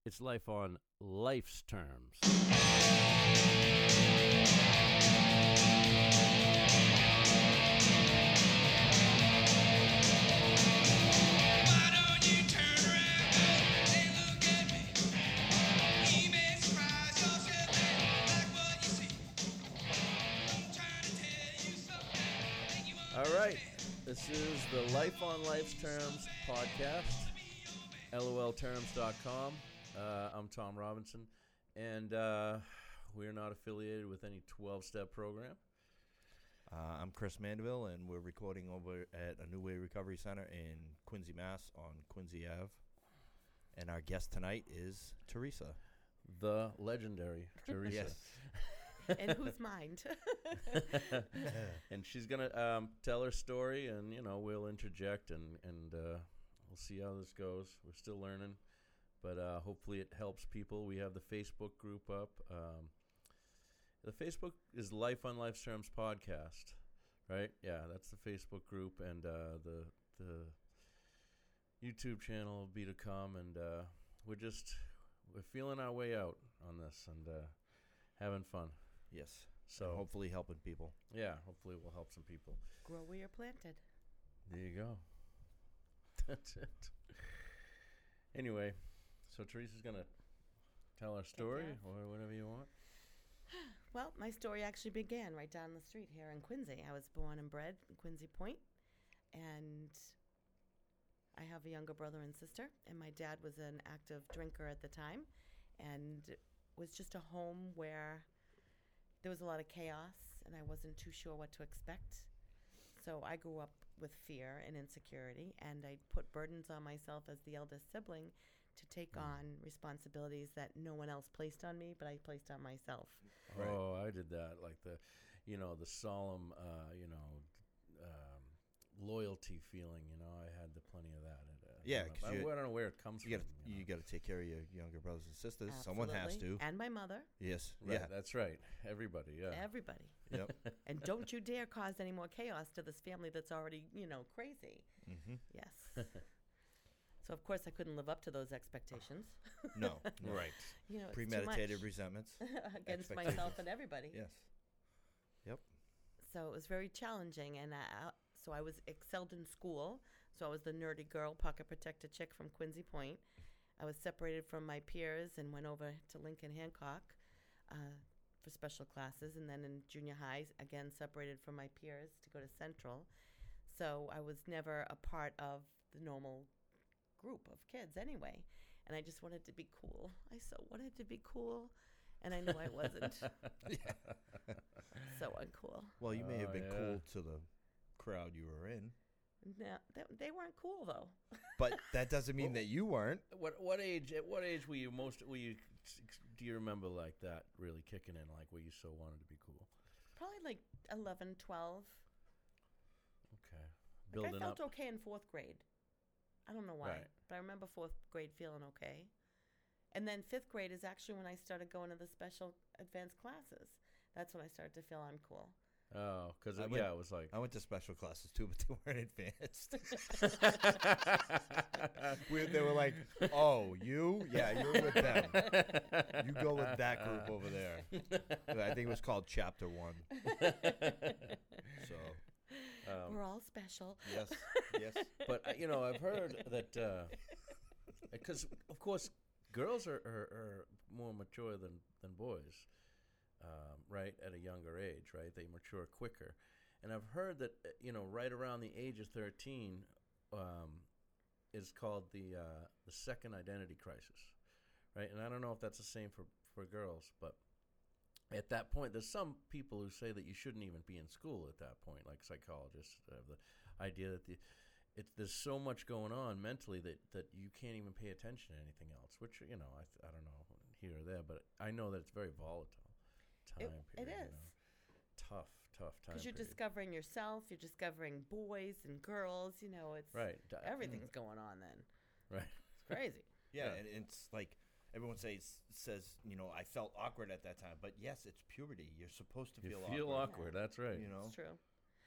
It's life on life's terms. All right, this is the Life on Life's Terms podcast, lolterms.com. I'm Tom Robinson, and we're not affiliated with any 12-step program. I'm Chris Mandeville, and we're recording over at a New Way Recovery Center in Quincy, Mass. on Quincy Ave. And our guest tonight is Teresa. The legendary Teresa. Yes. In whose mind? And she's going to tell her story, and, you know, we'll interject, and we'll see how this goes. We're still learning, but hopefully it helps people. We have the Facebook group up. The Facebook is Life on Life's Terms podcast, right? Yeah, that's the Facebook group, and the YouTube channel will be to come, and we're feeling our way out on this and having fun. Yes. So and hopefully helping people. Yeah, hopefully we'll help some people. Grow where you're planted. There you go. That's it. Anyway, so Teresa's going to tell our story or whatever you want. Well, my story actually began right down the street here in Quincy. I was born and bred in Quincy Point, and I have a younger brother and sister, and my dad was an active drinker at the time, and it was just a home where there was a lot of chaos, and I wasn't too sure what to expect. So I grew up with fear and insecurity, and I put burdens on myself as the eldest sibling to take on responsibilities that no one else placed on me, but I placed on myself. Right. Oh, I did that. Like the solemn, loyalty feeling. You know, I had plenty of that. Yeah, I don't know where it comes from. You got to take care of your younger brothers and sisters. Absolutely. Someone has to. And my mother. Yes. Right, Yeah. that's right. Everybody. Yeah. Everybody. Yep. And don't you dare cause any more chaos to this family that's already, crazy. Mm-hmm. Yes. So, of course, I couldn't live up to those expectations. No. Right. It's Premeditated too much resentments. against myself and everybody. Yes. Yep. So it was very challenging, and so I was excelled in school. So I was the nerdy girl, pocket protected chick from Quincy Point. I was separated from my peers and went over to Lincoln Hancock for special classes, and then in junior high, again separated from my peers to go to Central. So I was never a part of the normal group of kids anyway, and I just wanted to be cool. I so wanted to be cool, and I knew I wasn't. So uncool. Well, you may have been cool to the crowd you were in. No, they weren't cool though. But that doesn't mean that you weren't. What age? At what age were you do you remember like that really kicking in? Like where you so wanted to be cool? Probably like 11, 12. Okay. Like I felt up. okay in fourth grade. I don't know why, Right. but I remember fourth grade feeling okay. And then fifth grade is actually when I started going to the special advanced classes. That's when I started to feel I'm cool. Oh, because it was like I went to special classes too, but they weren't advanced. They were like, "Oh, you? Yeah, you're with them. You go with that group over there." I think it was called Chapter 1. So We're all special. yes. But I've heard that because of course girls are more mature than boys, right? At a younger age, right? They mature quicker, and I've heard that right around the age of 13 is called the second identity crisis, right? And I don't know if that's the same for girls, but at that point, there's some people who say that you shouldn't even be in school at that point, like psychologists have the idea that there's so much going on mentally that you can't even pay attention to anything else, which, I don't know here or there, but I know that it's very volatile time period. It is. Tough time Because you're period. discovering yourself, you're discovering boys and girls, it's Right. everything's going on then. Right. It's crazy. Yeah, and it's like everyone says, I felt awkward at that time. But yes, it's puberty. You're supposed to You feel feel awkward. awkward. That's right. It's true.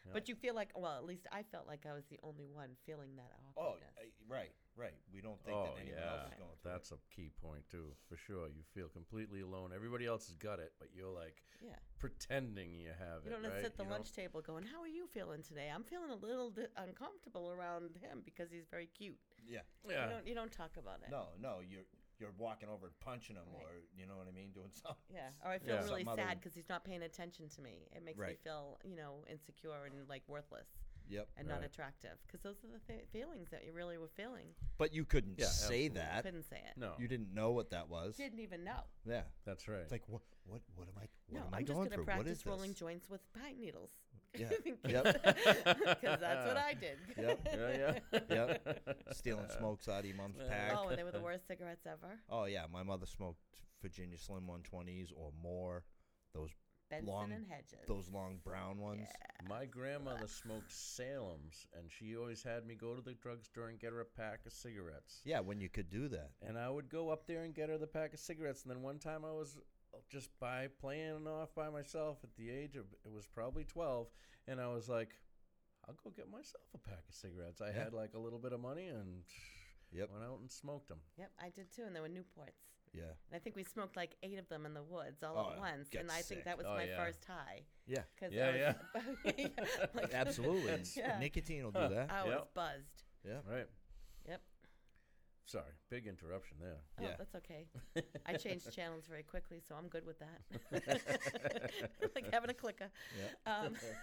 But you feel like, well, at least I felt like I was the only one feeling that Oh, awkwardness. right. We don't think Oh, that anyone yeah. else is going through That's a key point, too, for sure. You feel completely alone. Everybody else has got it, but you're like Yeah. pretending you have You it, don't right? sit at the You lunch table going, how are you feeling today? I'm feeling a little uncomfortable around him because he's very cute. Yeah. Yeah. You don't talk about it. No, you're walking over and punching him, Right. or you know what I mean, doing something. Yeah. Or I feel Yeah. really Something other sad than- because he's not paying attention to me. It makes me Right. feel, insecure and like worthless Yep. and not Right. attractive because those are the feelings that you really were feeling. But you couldn't Yeah, say absolutely. that. Couldn't say it. No, You didn't know what that was. Didn't even know. Yeah. that's right. It's like what am I No, am I I'm just going gonna through? What practice is rolling this? joints with pine needles. Yeah. Because that's what I did. Yep. Yeah. Yep. Stealing smokes out of your mom's pack. Oh, and they were the worst cigarettes ever. Oh yeah, my mother smoked Virginia Slim 120s or more. Benson Long- and Hedges. Those long brown ones. My grandmother smoked Salem's, and she always had me go to the drugstore and get her a pack of cigarettes. Yeah, when you could do that. And I would go up there and get her the pack of cigarettes. And then one time I was just playing off by myself at the age of, it was probably 12. And I was like, I'll go get myself a pack of cigarettes. I Yeah. had like a little bit of money and Yep. went out and smoked them. Yep, I did too, and they were Newports. Yeah. And I think we smoked like 8 of them in the woods all Oh, at once. get And I think sick. that was Oh, my yeah. first high. Yeah. Cause Yeah, like, Absolutely. Yeah. Nicotine will do that. I was Yep. buzzed. Yeah. Right. Yep. Sorry, big interruption there. Oh, Yeah. that's okay. I changed channels very quickly, so I'm good with that. Like having a clicker. Yeah.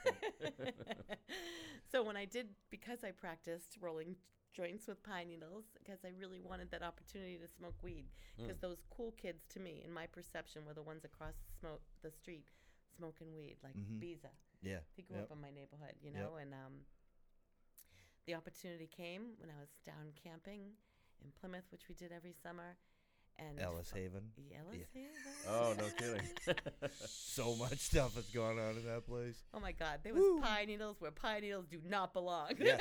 So when I did, because I practiced rolling joints with pine needles, because I really wanted that opportunity to smoke weed, because those cool kids, to me, in my perception, were the ones across the street smoking weed, like Mhm. Biza. Yeah. He grew Yep. up in my neighborhood, and the opportunity came when I was down camping in Plymouth, which we did every summer. And Ellis Haven. Ellis Haven? Oh, no kidding. So much stuff has gone on in that place. Oh my God, there was Woo. pine needles where pine needles do not belong. Yes.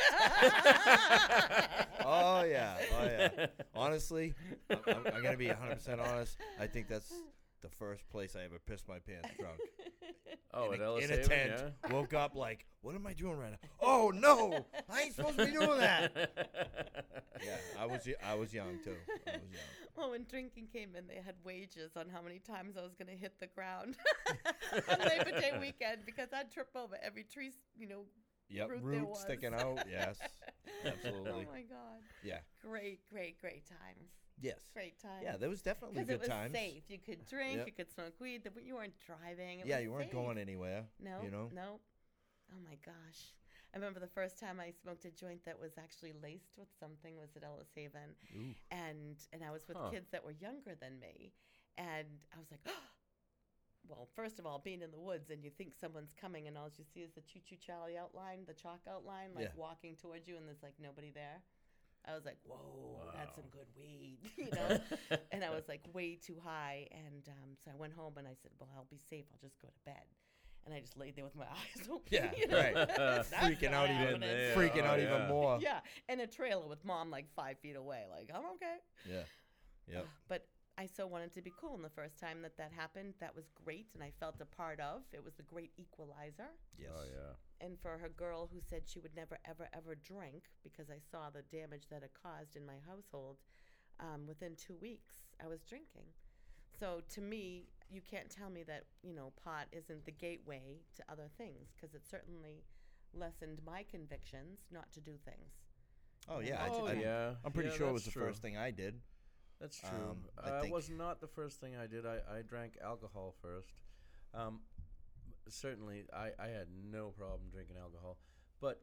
Oh yeah. Honestly, I'm gonna be 100% honest. I think that's the first place I ever pissed my pants drunk. Oh, at Ellis in a Haven, tent. yeah? Woke up like, what am I doing right now? Oh no, I ain't supposed to be doing that. Yeah, I was young too. I was young. Well, when drinking came in, they had wages on how many times I was going to hit the ground on Labor Day weekend because I'd trip over every tree, Yep, root there root was. sticking out. Yes, absolutely. Oh my God. Yeah. Great times. Yes. Great times. Yeah, there was definitely Because it good was times. safe. You could drink, Yep. you could smoke weed, but you weren't driving. It Yeah, was you weren't safe. going anywhere. No, you know. no. Oh my gosh. I remember the first time I smoked a joint that was actually laced with something was at Ellis Haven. Ooh. And I was with Huh. kids that were younger than me. And I was like, well, first of all, being in the woods and you think someone's coming and all you see is the Choo Choo Charlie outline, the chalk outline, like Yeah. walking towards you and there's like nobody there. I was like, whoa, that's some Wow. good weed, and I was like way too high. And so I went home and I said, well, I'll be safe. I'll just go to bed. And I just laid there with my eyes open. Yeah, you know? right. That's Freaking not out even- happening. Yeah. Freaking Oh, out yeah. even more. Yeah, in a trailer with mom like 5 feet away. Like, I'm okay. Yeah. Yep. But I so wanted to be cool. And the first time that happened, that was great. And I felt a part of. It was the great equalizer. Yes. Oh, yeah. And for her girl who said she would never, ever, ever drink because I saw the damage that it caused in my household, within 2 weeks, I was drinking. So to me, you can't tell me that, pot isn't the gateway to other things because it certainly lessened my convictions not to do things. Oh yeah. Oh, I- I'm pretty Yeah, sure it was that's the true. first thing I did. That's true. I It think- was not the first thing I did. I drank alcohol first. Certainly, I had no problem drinking alcohol. But,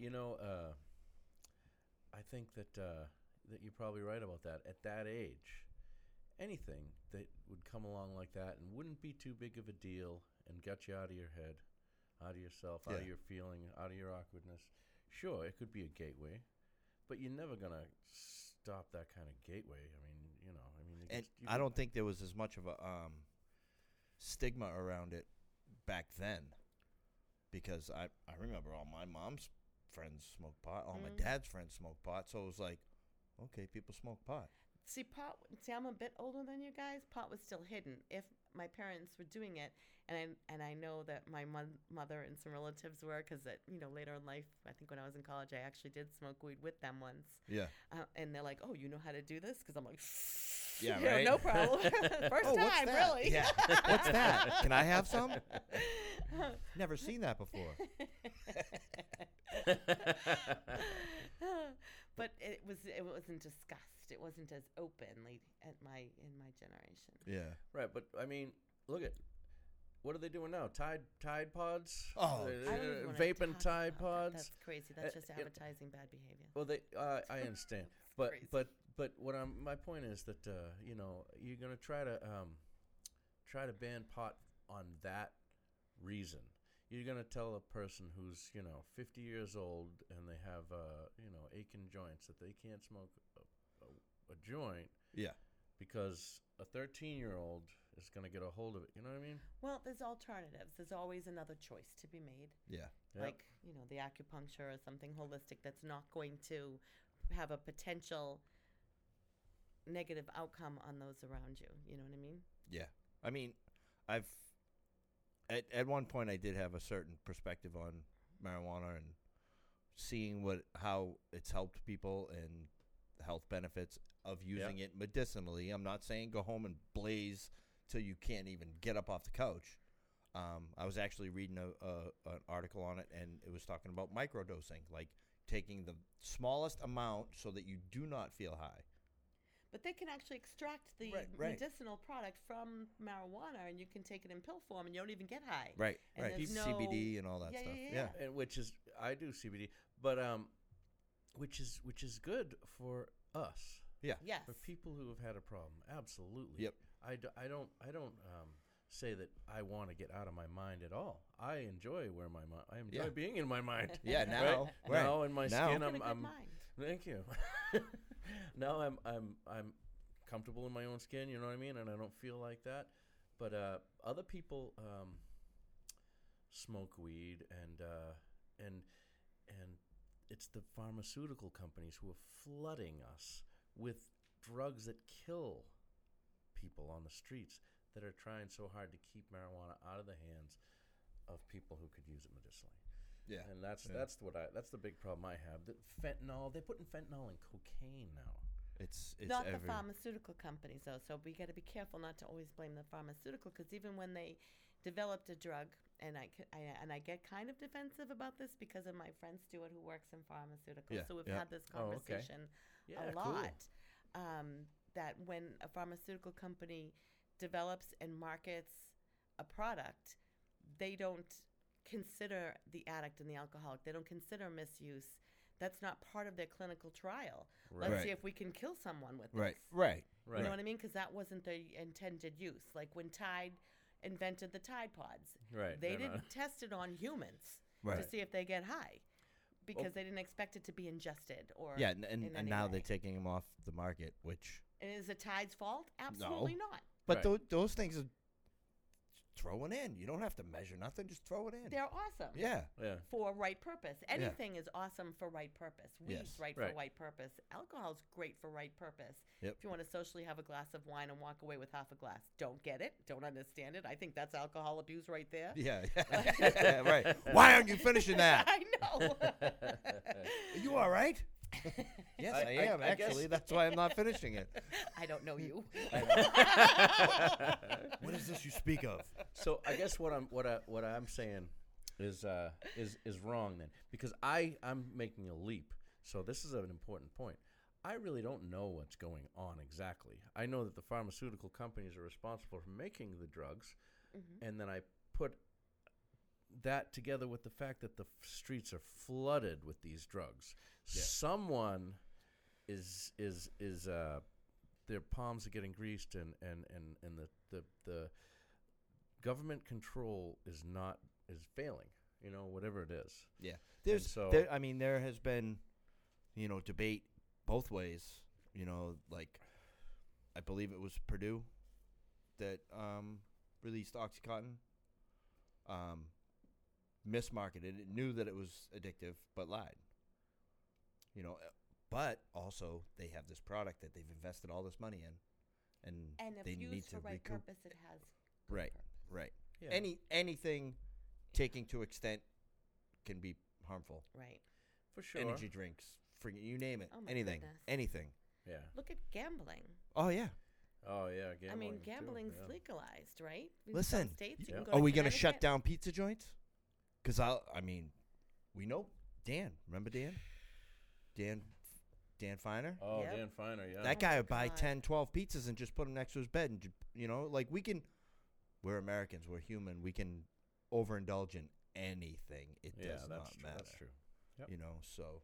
I think that you're probably right about that. At that age, anything that would come along like that and wouldn't be too big of a deal and got you out of your head, out of yourself, out of Yeah. your feeling, out of your awkwardness, sure, it could be a gateway. But you're never going to stop that kind of gateway. It And gets- you I can- don't think there was as much of a stigma around it back then, because I remember all my mom's friends smoked pot, all my Mm. dad's friends smoked pot, so it was like, okay, people smoke pot. See, I'm a bit older than you guys. Pot was still hidden. If my parents were doing it, and I know that my mother and some relatives were, because later in life, I think when I was in college, I actually did smoke weed with them once. Yeah. And they're like, "Oh, you know how to do this?" Because I'm like, Yeah, "Yeah, right? no problem." First Oh, what's time, that? really. Yeah. What's that? Can I have some? Never seen that before. But it wasn't discussed. It wasn't as openly in my generation. Yeah. Right, but I mean, look at what are they doing now? Tide Pods? Oh, I don't even wanna vaping talk Tide about that. Pods. That's crazy. That's just it- advertising bad behavior. Well, I understand, but crazy. but what my point is that you're gonna try to ban pot on that reason. You're gonna tell a person who's 50 years old and they have aching joints that they can't smoke a joint Yeah. because a 13-year-old is gonna get a hold of it. You know what I mean? Well, there's alternatives. There's always another choice to be made. Yeah. Yep. Like, the acupuncture or something holistic that's not going to have a potential negative outcome on those around you. You know what I mean? Yeah. I mean, I've at one point I did have a certain perspective on marijuana and seeing how it's helped people and the health benefits of using it medicinally. I'm not saying go home and blaze till you can't even get up off the couch. I was actually reading an article on it, and it was talking about microdosing, like taking the smallest amount so that you do not feel high. But they can actually extract the Right. medicinal product from marijuana, and you can take it in pill form, and you don't even get high. Right, And right. there's CBD and all that Yeah, stuff. yeah. And which is I do CBD, but which is good for us. Yes. For people who have had a problem, absolutely. Yep. I don't say that I want to get out of my mind at all. I enjoy I enjoy Yeah. being in my mind. Yeah, now, Right? right. Now in my Now. skin, Got a good I'm mind. thank you. Now I'm comfortable in my own skin. You know what I mean, and I don't feel like that. But other people smoke weed, and it's the pharmaceutical companies who are flooding us with drugs that kill people on the streets that are trying so hard to keep marijuana out of the hands of people who could use it medicinally. Yeah. And that's the big problem I have. The fentanyl, they're putting fentanyl in cocaine now. It's Not the pharmaceutical companies, though. So we got to be careful not to always blame the pharmaceutical, because even when they developed a drug, and I get kind of defensive about this because of my friend Stuart who works in pharmaceuticals. Yeah, So we've yeah. had this Oh, okay. conversation Yeah, a cool. lot. That when a pharmaceutical company develops and markets a product, they don't consider the addict and the alcoholic. They don't consider misuse. That's not part of their clinical trial. Right. Let's see if we can kill someone with Right, this. right. Right. You know what I mean? Because that wasn't the intended use. Like when Tide invented the Tide Pods, Right. they No, no. didn't test it on humans Right. to see if they get high, because they didn't expect it to be ingested or Yeah, in and any now way. they're taking them off the market, which And is it Tide's fault? Absolutely not. but Right. those things are throwing in. You don't have to measure nothing; just throw it in. They're awesome. Yeah, Yeah. For right purpose. Anything is awesome for right purpose. Weed's Yes. right Right. for right purpose. Alcohol's great for right purpose. Yep. If you want to socially have a glass of wine and walk away with half a glass, don't get it, don't understand it. I think that's alcohol abuse right there. yeah, right. Why aren't you finishing that? I know. Are you all right? Yes, I am I guess- actually. That's why I'm not finishing it. I don't know you. What is this you speak of? So I guess what I'm saying is wrong then, because I'm making a leap. So this is an important point. I really don't know what's going on exactly. I know that the pharmaceutical companies are responsible for making the drugs, and then I put that together with the fact that the streets are flooded with these drugs. Yeah. Someone is their palms are getting greased, and the government control is failing. You know, whatever it is. Yeah, so- there has been, debate both ways. Like, I believe it was Purdue that released OxyContin. Mismarketed it, knew that it was addictive, but lied. but also they have this product that they've invested all this money in, and if they used need for to right recoup. purpose, it has good Right, purpose. right. Yeah. Anything taking to extent can be harmful. Right. For sure. Energy drinks, you name it, Oh my anything, goodness. anything. Yeah. Look at gambling. Oh yeah. Oh yeah. Gambling I mean, too, gambling's yeah. legalized, right? In Listen, some states, you Yeah. can go Are to we gonna shut Connecticut. down pizza joints? Because I mean, we know Dan. Remember Dan? Dan Finer. Oh, Yep. Dan Finer. Yeah. That Oh guy my would buy God. 10, 12 pizzas and just put them next to his bed, and like we can. We're Americans. We're human. We can overindulge in anything. It yeah, does that's not true. matter. That's true. Yep. So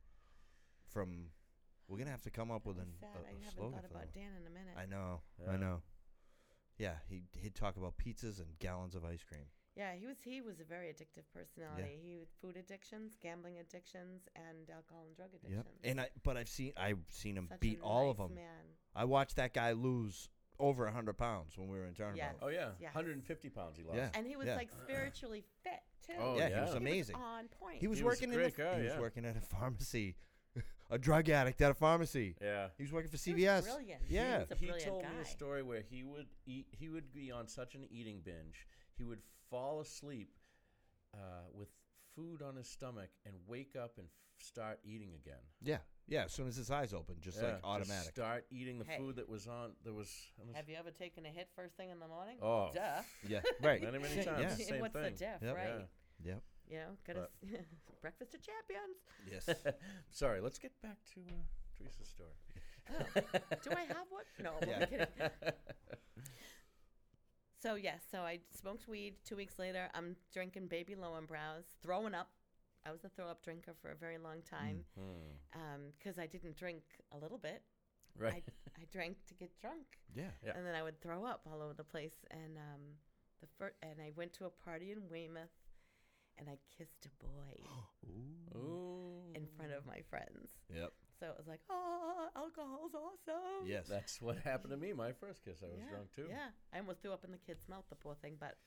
we're gonna have to come up with That's a sad. I haven't slogan thought for about them. Dan in a minute. I know. Yeah. I know. Yeah, he'd talk about pizzas and gallons of ice cream. Yeah, he was a very addictive personality. He had food addictions, gambling addictions, and alcohol and drug addictions. And I've seen him Such beat a all of nice them. Man. I watched that guy lose over 100 pounds when we were in tournament. Yes. Oh yeah. Yes. 150 pounds he lost. Yeah. And he was Yeah. like spiritually fit too. Oh, Yeah, yeah. he was He amazing. on point. He was He was working a great guy, he was yeah. working at a pharmacy, a drug addict at a pharmacy. Yeah. He was working for He was CVS. brilliant. Yeah. He was a He brilliant told guy. me a story where he would be on such an eating binge, he would fall asleep with food on his stomach and wake up and start eating again. Yeah, as soon as his eyes open, just like automatic. Start eating the Hey. food that was on his Have you ever taken a hit first thing in the morning? Oh, Duh. Yeah, right. Many Yeah. times. Yeah. Same What's the thing. diff, Yep. right? Yep. You know, gotta breakfast of champions. Yes. Sorry, let's get back to Teresa's story. Oh, do I have one? No, I'm Yeah. kidding. So yes, so I smoked weed. 2 weeks later, I'm drinking Baby Lowenbrau's, throwing up. I was a throw-up drinker for a very long time because I didn't drink a little bit. Right. I drank to get drunk, Yeah. Yeah. and then I would throw up all over the place. And and I went to a party in Weymouth, and I kissed a boy Ooh. in front of my friends. Yep. So it was like, oh, alcohol's awesome. Yes. That's what happened to me. My first kiss, I was drunk too. Yeah, I almost threw up in the kid's mouth, the poor thing, but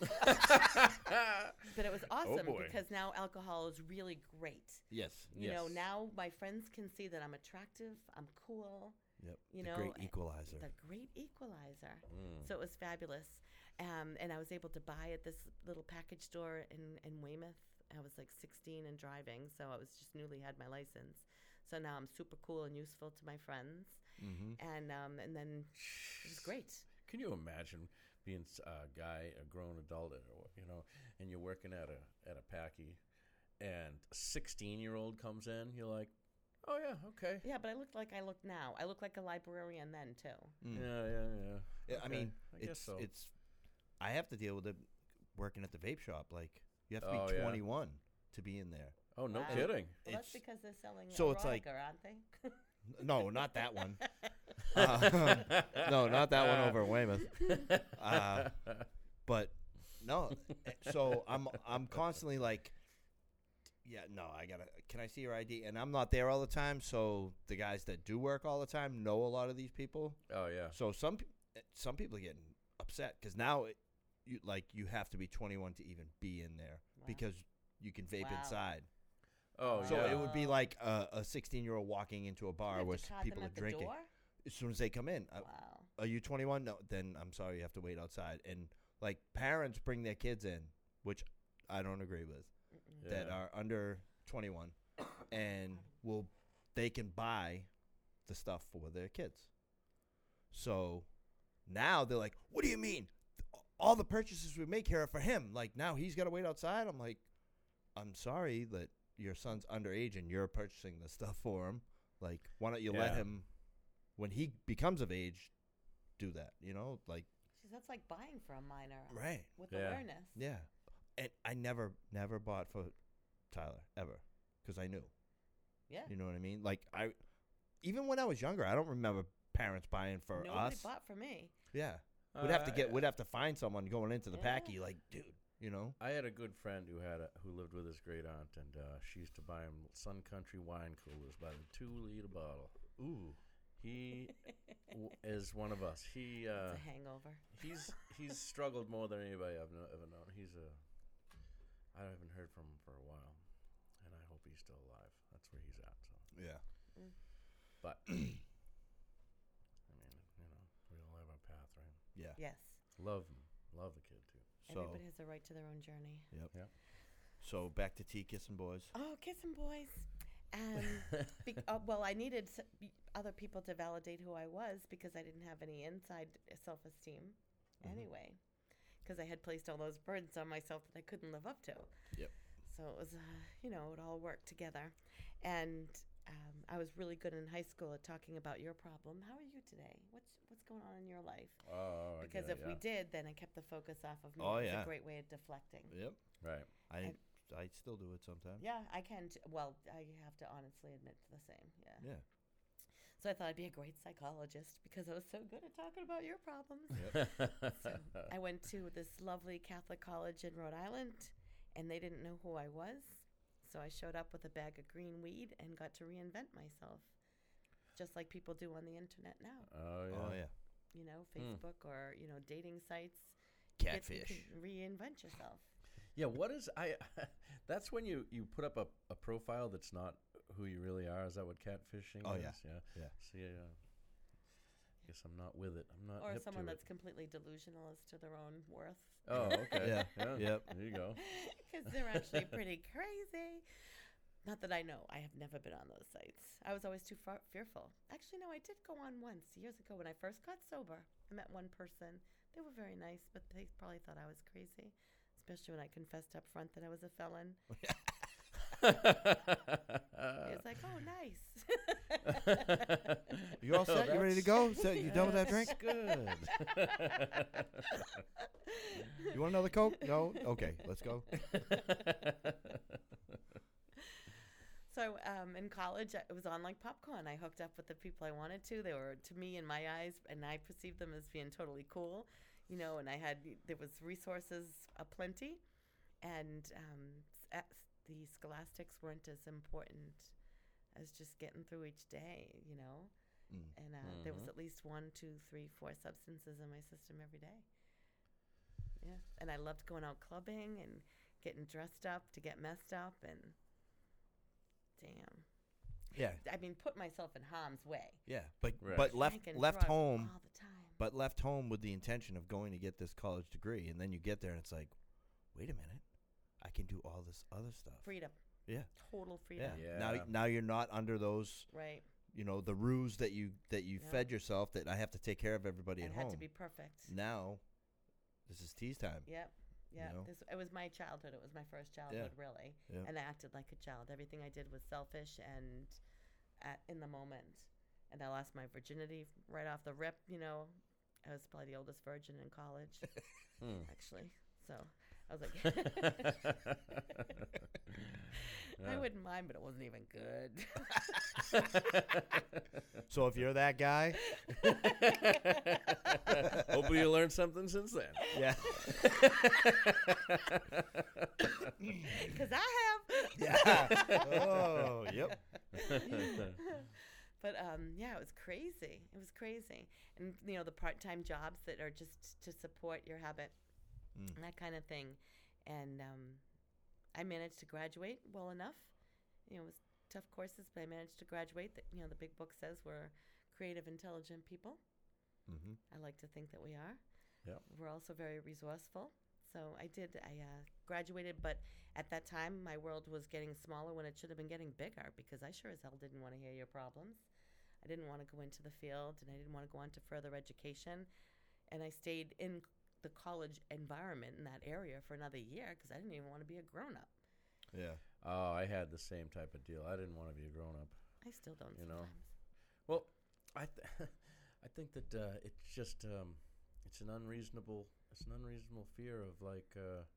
it was Oh, awesome boy. because now alcohol is really great. Yes. You know, Yes. now my friends can see that I'm attractive, I'm cool, Yep. you the know, great equalizer. the great equalizer. Mm. So it was fabulous. And I was able to buy at this little package store in Weymouth. I was like 16 and driving, so I was just newly had my license. So now I'm super cool and useful to my friends. Mm-hmm. And then it was great. Can you imagine being a guy, a grown adult, and you're working at a packy, and a 16-year-old comes in, you're like, oh yeah, okay. Yeah, but I looked like I look now. I look like a librarian then too. Mm. Yeah. I Okay, mean, I guess so. it's. I have to deal with it working at the vape shop. Like you have to Oh, be yeah. 21 to be in there. Oh, no Wow. kidding. Well, that's It's- because they're selling so erotica, it's like- aren't they? No, not that one. No, not that one over in Weymouth. But no, so I'm constantly like, yeah, no, can I see your ID? And I'm not there all the time, so the guys that do work all the time know a lot of these people. Oh yeah. So some people are getting upset because now you have to be 21 to even be in there Wow. because you can vape Wow. inside. Oh So yeah. it would be like a 16-year-old walking into a You bar have where to card people them are at the drinking. door? As soon as they come in, Wow. are you 21? No, then I'm sorry, you have to wait outside. And like parents bring their kids in, which I don't agree with, Mm-mm. that Yeah. are under 21, and they can buy the stuff for their kids. So now they're like, what do you mean? All the purchases we make here are for him. Like now he's got to wait outside. I'm like, I'm sorry that your son's underage and you're purchasing the stuff for him. Like, why don't you let Yeah. him, when he becomes of age, do that? Like. So that's like buying for a minor Right. with Yeah. awareness. Yeah. And I never bought for Tyler ever because I knew. Yeah. You know what I mean? Like even when I was younger, I don't remember parents buying for Nobody us. bought for me. Yeah. We'd have to find someone going into the Yeah. packy like, dude, I had a good friend who lived with his great aunt, and she used to buy him Sun Country wine coolers by the 2-liter bottle. Ooh. He is one of us. He It's a hangover. he's struggled more than anybody I've ever known. I haven't heard from him for a while, and I hope he's still alive. That's where he's at. So Yeah. Mm. But I mean, we all have our path, right? Yeah. Yes. Love the kid too. So Everybody has a right to their own journey. yep. Yep. So back to tea, kissing boys. Oh, kissing boys. Well, I needed other people to validate who I was because I didn't have any inside self-esteem anyway. Because I had placed all those burdens on myself that I couldn't live up to. Yep. So it was, it all worked together. And I was really good in high school at talking about your problem. How are you today? What's going on in your life? Oh, I Because get if it, we did, then it kept the focus off of me. Oh, It was yeah. a great way of deflecting. Yep. right. I still do it sometimes. Yeah, I can. Well, I have to honestly admit to the same. Yeah. Yeah. So I thought I'd be a great psychologist because I was so good at talking about your problems. So I went to this lovely Catholic college in Rhode Island, and they didn't know who I was. So I showed up with a bag of green weed and got to reinvent myself, just like people do on the internet now. Oh yeah. Oh yeah. Facebook or dating sites. You Catfish. can reinvent yourself. Yeah. What is I? That's when you put up a profile that's not who you really are. Is that what catfishing Oh, is? yeah. Yeah. See, guess I'm not with it. I'm not. Or hip someone to that's it. completely delusional as to their own worth. Oh, okay. Yeah. Yep. There you go. Because they're actually pretty crazy. Not that I know. I have never been on those sites. I was always too fearful. Actually, no, I did go on once years ago when I first got sober. I met one person. They were very nice, but they probably thought I was crazy, especially when I confessed up front that I was a felon. It was like, oh, nice. You all set? You ready to go? So you done with that drink? Good. You want another Coke? No? Okay, let's go. So in college, it was on like popcorn. I hooked up with the people I wanted to. They were, to me, in my eyes, and I perceived them as being totally cool, and there was resources aplenty, and the scholastics weren't as important as just getting through each day, And there was at least 1, 2, 3, 4 substances in my system every day. Yeah, and I loved going out clubbing and getting dressed up to get messed up and. Damn. Yeah. I mean, put myself in harm's way. Yeah. But Right. but left Drinking left drugs home all the time. but left home with the intention of going to get this college degree, and then you get there and it's like, wait a minute, I can do all this other stuff. Freedom. Yeah. Total freedom. Yeah. Yeah. Now you're not under those Right. the ruse that you Yeah. fed yourself that I have to take care of everybody And at had home. to be perfect. Now this is tease time. Yep. Yeah. You know? It was my childhood. It was my first childhood, really. Yeah. And I acted like a child. Everything I did was selfish and in the moment. And I lost my virginity right off the rip. I was probably the oldest virgin in college, actually. So I was like, I wouldn't mind, but it wasn't even good. So if you're that guy, Hopefully you learned something since then. yeah. Because I have. Yeah. Oh, yep. But it was crazy. It was crazy. And the part-time jobs that are just to support your habit, that kind of thing. And I managed to graduate well enough. It was tough courses, but I managed to graduate. The big book says we're creative, intelligent people. Mm-hmm. I like to think that we are. Yep. We're also very resourceful. So I graduated, but at that time, my world was getting smaller when it should have been getting bigger because I sure as hell didn't want to hear your problems. I didn't want to go into the field, and I didn't want to go on to further education. And I stayed in the college environment in that area for another year because I didn't even want to be a grown-up. Yeah. Oh, I had the same type of deal. I didn't want to be a grown-up. I still don't You sometimes. know. Well, I think that it's just it's an unreasonable fear of like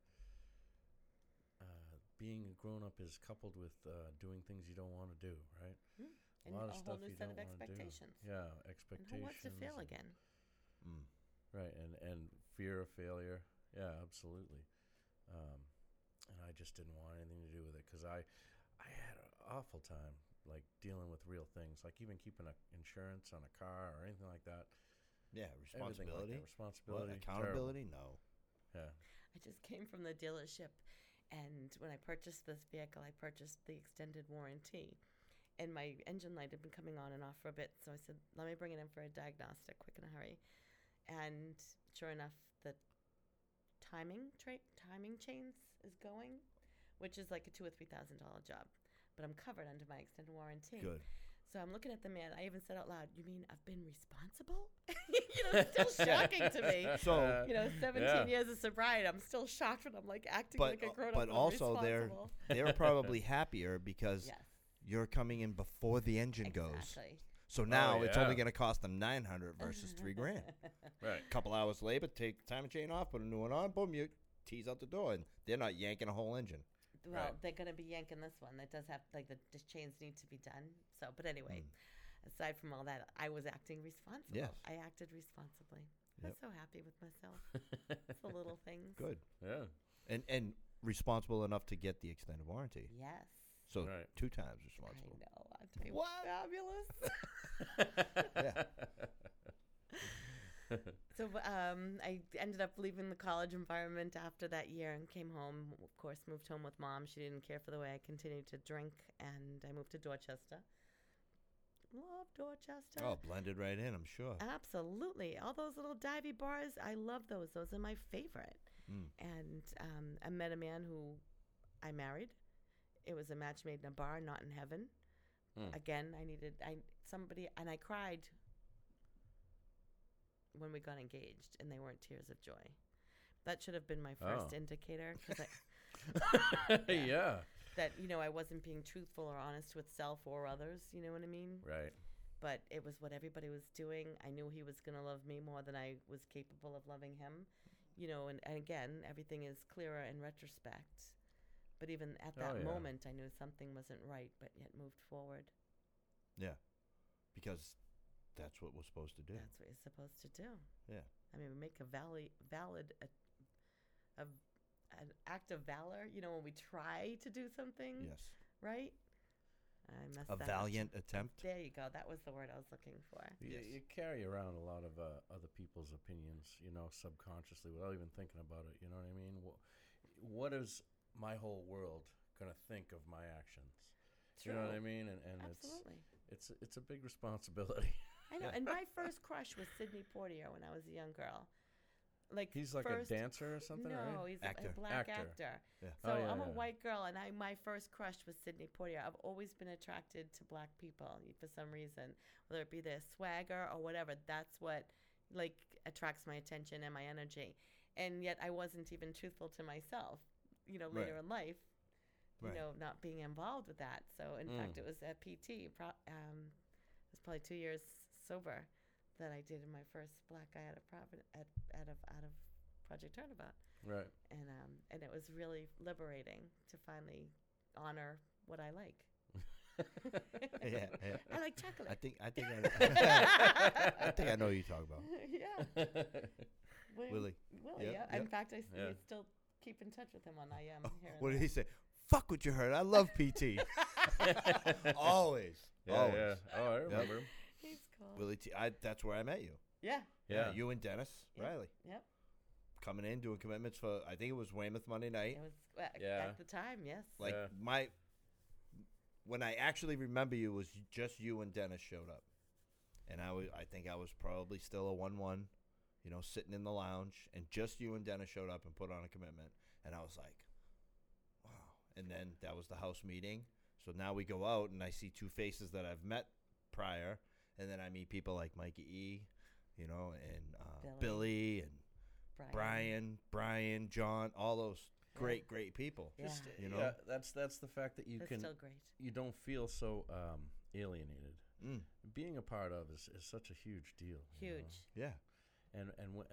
being a grown-up is coupled with doing things you don't want to do, right? And a lot a of whole stuff new you set don't of want to do. expectations. Yeah, And expectations. who wants to fail and- again? Right, and fear of failure. Yeah, absolutely. And I just didn't want anything to do with it because I had an awful time like dealing with real things, like even keeping insurance on a car or anything like that. Yeah. Everything like Responsibility. that. Responsibility. What, accountability? No. Terrible. I just came from the dealership, and when I purchased this vehicle, I purchased the extended warranty. and my engine light had been coming on and off for a bit. So I said, let me bring it in for a diagnostic, quick in a hurry. And sure enough, the timing chains is going, which is like a $2,000 or $3,000 job. But I'm covered under my extended warranty. Good. So I'm looking at the man. I even said out loud, "You mean I've been responsible?" It's still shocking to me. So 17 years of sobriety, I'm still shocked when I'm like acting like a grown up. But also they're probably happier because you're coming in before the engine goes. So now it's only going to cost them $900 versus $3,000. Right. A couple hours later, take the timing chain off, put a new one on, boom, you tease out the door, and they're not yanking a whole engine. Well, they're going to be yanking this one. That does have, like, the chains need to be done. So, but anyway, aside from all that, I was acting responsible. Yes. I acted responsibly. Yep. I'm so happy with myself. It's the little things. Good. Yeah. And responsible enough to get the extended warranty. Yes. So 2 times responsible. I know. I'll tell you What? Fabulous. Yeah. So I ended up leaving the college environment after that year and came home. Of course, moved home with Mom. She didn't care for the way I continued to drink, and I moved to Dorchester. Love Dorchester. Oh, blended right in, I'm sure. Absolutely. All those little divey bars, I love those. Those are my favorite. And I met a man who I married. It was a match made in a bar, not in heaven. Again, I needed somebody, and I cried when we got engaged, and they weren't tears of joy. That should have been my first indicator. That, I wasn't being truthful or honest with self or others, you know what I mean? Right. But it was what everybody was doing. I knew he was going to love me more than I was capable of loving him. And again, everything is clearer in retrospect. But even at that moment, I knew something wasn't right, but yet moved forward. Yeah. Because that's what we're supposed to do. That's what you're supposed to do. Yeah. I mean, we make a valid an act of valor, when we try to do something. Yes. Right? I messed a that valiant up. attempt. There you go. That was the word I was looking for. You carry around a lot of other people's opinions, subconsciously without even thinking about it. You know what I mean? What is my whole world going to think of my actions? True. You know what I mean? And Absolutely. it's a big responsibility. I know. And my first crush was Sidney Poitier when I was a young girl. He's like a dancer or something, right? No, he's a black actor. Yeah. So I'm a white girl, and my first crush was Sidney Poitier. I've always been attracted to black people for some reason, whether it be their swagger or whatever. That's what attracts my attention and my energy. And yet I wasn't even truthful to myself, later in life, not being involved with that. So in fact, it was at PT. It was probably 2 years sober that I dated my first black guy out of Project Turnabout. Right. And it was really liberating to finally honor what I like. Yeah. I like chocolate. I think I know who you talk about. Yeah. Willie. Yeah. In fact, I still keep in touch with him on IM here. What did he say? Fuck what you heard. I love PT. Always. Yeah, Always. yeah. Oh, I remember him. He's cool. Willie T. That's where I met you. Yeah. Yeah. You and Dennis Riley. Yep. Coming in, doing commitments for, I think it was Weymouth Monday night. It was at the time, yes. When I actually remember you was just you and Dennis showed up. And I think I was probably still a 1-1, sitting in the lounge, and just you and Dennis showed up and put on a commitment. And I was like, wow. And then that was the house meeting. So now we go out, and I see 2 faces that I've met prior, and then I meet people like Mikey E., and Billy and Brian, John, all those great people. Yeah. Yeah, that's the fact that That's still great. you don't feel so alienated. Being a part of is such a huge deal. Huge. Yeah. And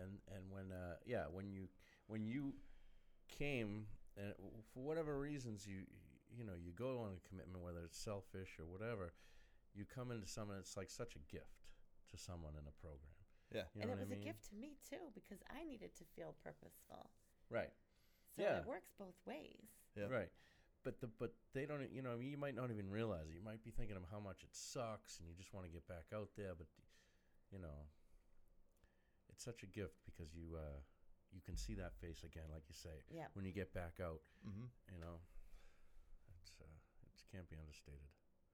when you came, and for whatever reasons you go on a commitment, whether it's selfish or whatever, you come into someone, it's like such a gift to someone in a program. Yeah. And it was a gift to me too, because I needed to feel purposeful. Right. So it works both ways. Yeah. Right. But they don't, you might not even realize it. You might be thinking of how much it sucks and you just want to get back out there, but it's such a gift because you can see that face again, like you say. Yeah. When you get back out, Mm-hmm. it can't be understated.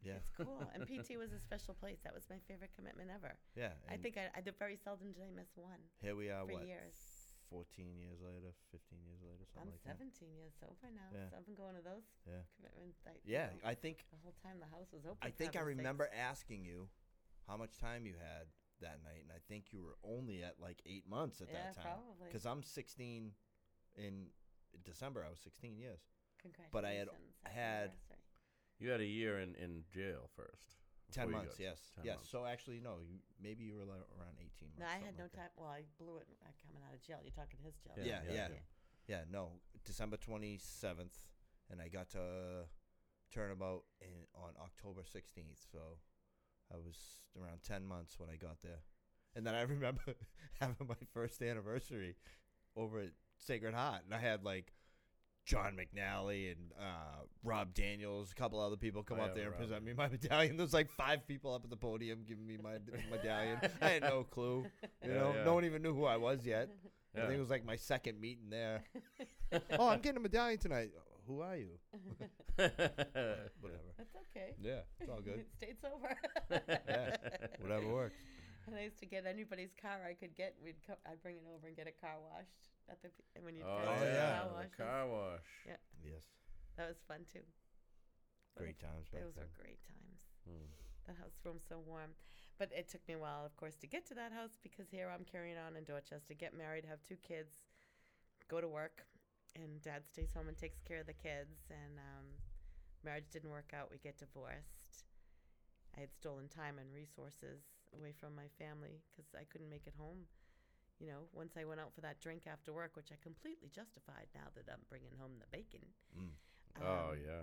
Yeah. It's cool. And PT was a special place. That was my favorite commitment ever. Yeah. I and think I did very seldom did I miss one. here we are, for what, years. 14 years later, 15 years later, something I'm like that. 17 years sober now, Yeah. so I've been going to those Yeah. commitments. Yeah, I think the whole time the house was open. I for think I heaven's remember sakes. asking you how much time you had that night, and I think you were only at like 8 months at Yeah, that time. probably. Because I'm 16 in December. I was 16 years. Congratulations. but I had happy had- anniversary. You had a year in jail first. 10 before you months, got- yes. 10 yes. months. So actually, no, maybe you were around 18 months. No, I something had no like that. time. Well, I blew it coming out of jail. You're talking his jail. Yeah, Yeah, yeah. Yeah, no, December 27th, and I got to turnabout on October 16th. So I was around 10 months when I got there. And then I remember having my first anniversary over at Sacred Heart, and I had like John McNally and Rob Daniels, a couple other people come Oh, up yeah, there and Rob. present me my medallion. There's like 5 people up at the podium giving me my medallion. I had no clue. You Yeah, know, yeah. no one even knew who I was yet. I Yeah. think it was like my second meeting there. Oh, I'm getting a medallion tonight. Who are you? Whatever. That's okay. Yeah, it's all good. Stayed sober. Yeah, whatever works. And I used to get anybody's car I could get. I'd bring it over and get a car washed at the when you Oh, go to the yeah. car the washes. car wash. Yeah. Yes, That was fun too. great times back Those then. were great times. Hmm. The house room's so warm. But it took me a while, of course, to get to that house because here I'm carrying on in Dorchester, get married, have 2 kids, go to work, and Dad stays home and takes care of the kids. And marriage didn't work out. We get divorced. I had stolen time and resources away from my family because I couldn't make it home. You know, once I went out for that drink after work, which I completely justified now that I'm bringing home the bacon. Mm. Oh yeah.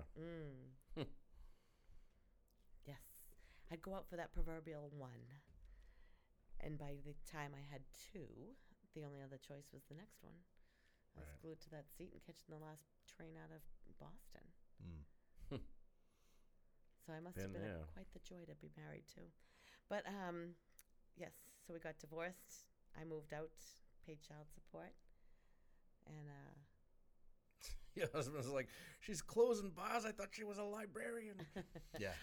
Yes. I'd go out for that proverbial 1. And by the time I had 2, the only other choice was the next one. I was Right. glued to that seat and catching the last train out of Boston. Mm. So I must Been have been there. quite the joy to be married to. But yes, so we got divorced. I moved out, paid child support. And Your husband's like, she's closing bars. I thought she was a librarian. Yeah.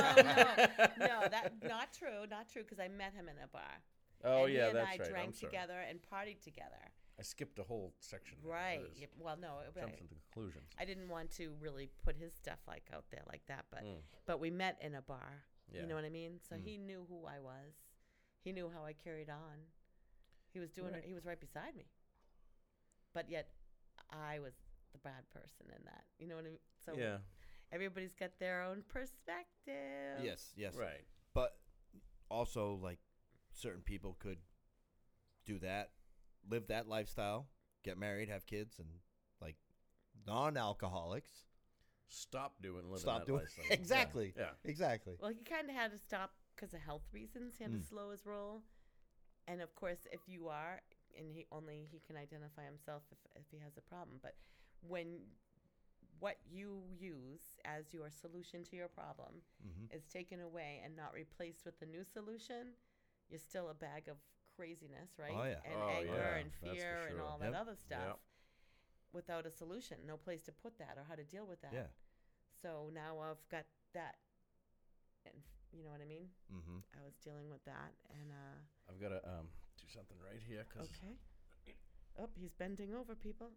no, that not true, because I met him in a bar. Oh and yeah, he and that's I right. I'm drank sorry. together and partied together. I skipped a whole section. there. Right. That is- Yep. Well, no, Jumps into conclusions. I didn't want to really put his stuff like out there like that, but we met in a bar. Yeah. You know what I mean? So Mm. he knew who I was. He knew how I carried on. He was doing Right. it. He was right beside me. But yet, I was the bad person in that. You know what I mean? So Yeah. everybody's got their own perspective. Yes, yes. Right. But also, like, certain people could do that, live that lifestyle, get married, have kids, and, like, non-alcoholics. Stop doing living Stop that doing lifestyle. exactly. Yeah. Exactly. Well, he kind of had to stop because of health reasons. He had to Mm. slow his roll. And of course, if you are, and he can identify himself if he has a problem. But when what you use as your solution to your problem Mm-hmm. is taken away and not replaced with a new solution, you're still a bag of craziness, right? Oh, yeah. And Oh, anger yeah. and That's for fear and sure. all that Yep. other stuff Yep. without a solution, no place to put that or how to deal with that. Yeah. So now I've got that, and you know what I mean? Mm-hmm. I was dealing with that, and I've got to do something right here because okay. Oh, he's bending over, people.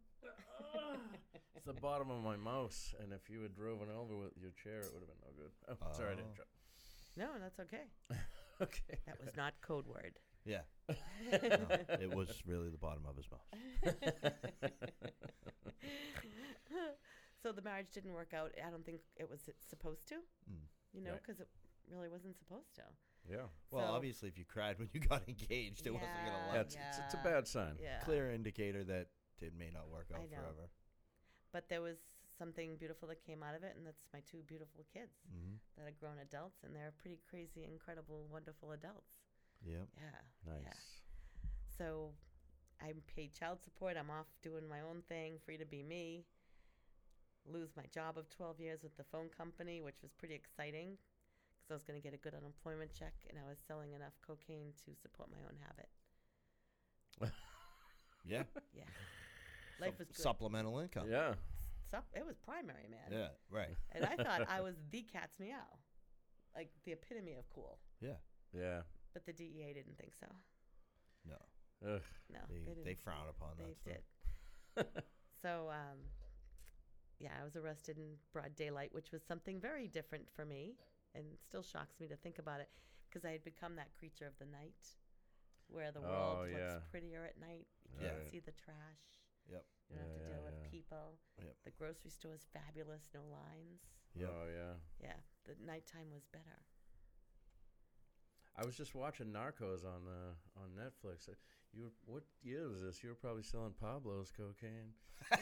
it's the bottom of my mouse, and if you had driven over with your chair, it would have been no good. Oh, sorry to Oh. interrupt. No, that's okay. Okay. That was not code word. Yeah. No, it was really the bottom of his mouth. So the marriage didn't work out. I don't think it was supposed to, Mm. you know, Right. because it really wasn't supposed to. Yeah. Well, So- obviously, if you cried when you got engaged, it wasn't going to Yeah, last. It's a bad sign. Yeah. Clear indicator that it may not work I out know. forever. But there was something beautiful that came out of it, and that's my 2 beautiful kids Mm-hmm. that are grown adults, and they're pretty crazy, incredible, wonderful adults. Yep. Yeah. Nice. Yeah. So I paid child support. I'm off doing my own thing, free to be me. Lose my job of 12 years with the phone company, which was pretty exciting because I was going to get a good unemployment check, and I was selling enough cocaine to support my own habit. Yeah. Yeah. Life was good. Supplemental income. Yeah. It was primary, man. Yeah. Right. And I thought I was the cat's meow. like the epitome of cool. Yeah. Yeah. But the DEA didn't think so. No. Ugh. No, They didn't. frown upon They that stuff. did. So, yeah, I was arrested in broad daylight, which was something very different for me, and it still shocks me to think about it, because I had become that creature of the night, where the world yeah. looks prettier at night. You Yeah. can't see the trash. Yep. You don't have to Yeah, deal yeah. with people. Yep. The grocery store is fabulous, no lines. Yep. Oh yeah. Yeah, the nighttime was better. I was just watching Narcos on Netflix. What year was this? You were probably selling Pablo's cocaine.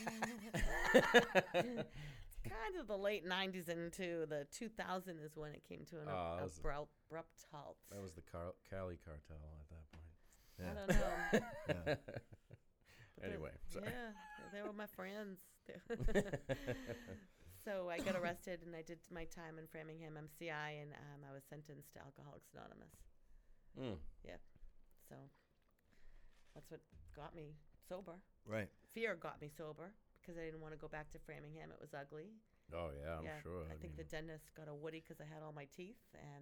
It's kind of the late 90s into the 2000 is when it came to an that was abrupt halt. That was the Cali cartel at that point. Yeah. I don't know. Yeah. But Anyway, sorry. yeah, they were my friends. So I got arrested and I did my time in Framingham MCI, and I was sentenced to Alcoholics Anonymous. Mm. So that's what got me sober. Right. Fear got me sober because I didn't want to go back to Framingham. It was ugly. Oh yeah, I'm sure. I think the mean, dentist got a woody because I had all my teeth, and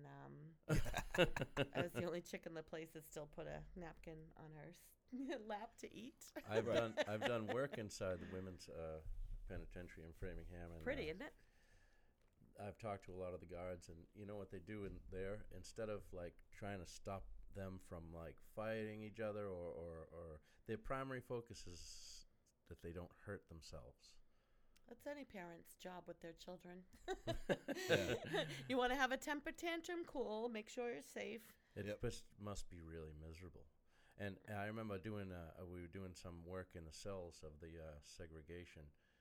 I was the only chick in the place that still put a napkin on her lap to eat. I've done work inside the women's penitentiary in Framingham, and Pretty, isn't it? I've talked to a lot of the guards, and you know what they do in there? Instead of like trying to stop them from like fighting each other, or their primary focus is that they don't hurt themselves. That's any parent's job with their children. Yeah. You want to have a temper tantrum? Cool. Make sure you're safe. It Yep. just must be really miserable. And I remember doing we were doing some work in the cells of the segregation,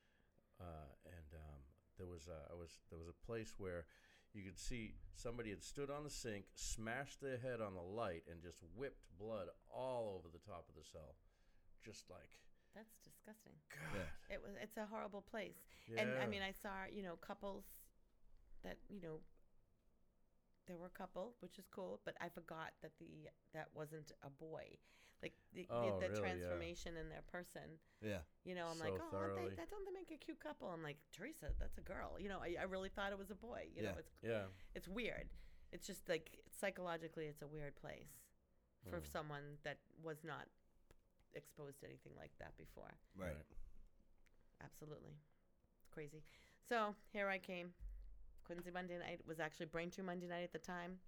and there was a place where you could see somebody had stood on the sink, smashed their head on the light, and just whipped blood all over the top of the cell, just like That's disgusting. God. Yeah. It's a horrible place. Yeah. And I mean, I saw, couples that, there were a couple, which is cool, but I forgot that that wasn't a boy. Like the Oh, really? Yeah. transformation in their person. Yeah. I'm So like, thoroughly. don't they make a cute couple? I'm like, Teresa, that's a girl. I really thought it was a boy. Yeah. It's weird. It's just like psychologically, it's a weird place for Mm. someone that was not exposed to anything like that before. Right. Absolutely. It's crazy. So here I came. Quincy Monday night was actually Braintree Monday night at the time.